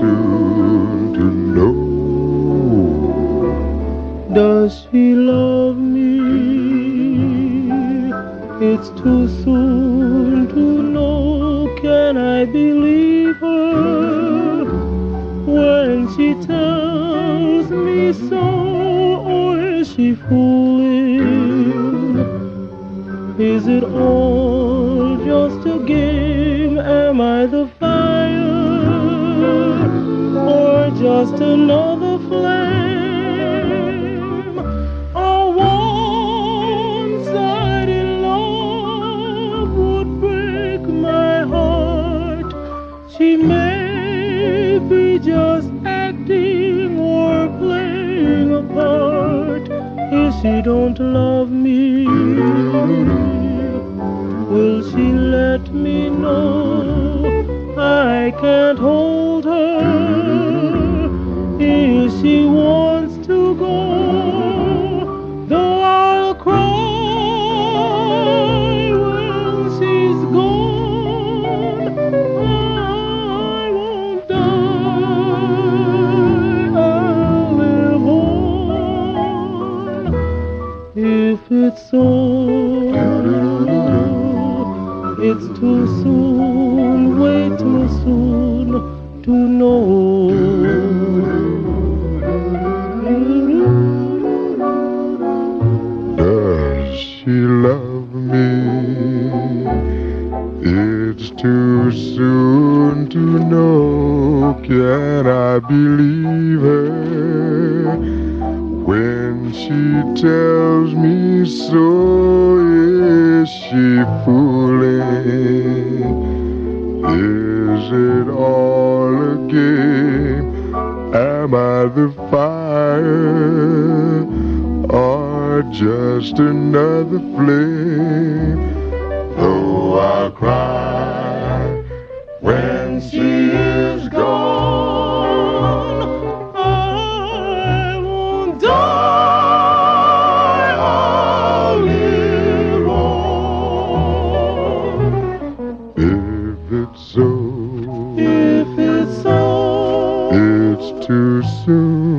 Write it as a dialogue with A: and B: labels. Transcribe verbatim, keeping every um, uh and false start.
A: soon to know.
B: Does she love me? It's too soon to know. Can I believe her when she tells me so? Or is she fooling? Is it all just a game? Am I the fire or just another flame? A one-sided love would break my heart. She may be just acting or playing a part. If she don't love me, will she let me know? I can't hold her if she wants to go. Though I'll cry when she's gone, I won't die, I'll live on. If it's so, it's too soon, way too soon to know.
A: Does she love me? It's too soon to know. Can I believe her when she tells me so? Is she fooling? Is it all a game? Am I the fire or just another flame? Though I cry when she is gone,
B: I won't die, I'll live on.
A: if it's so,
B: If it's so,
A: it's too soon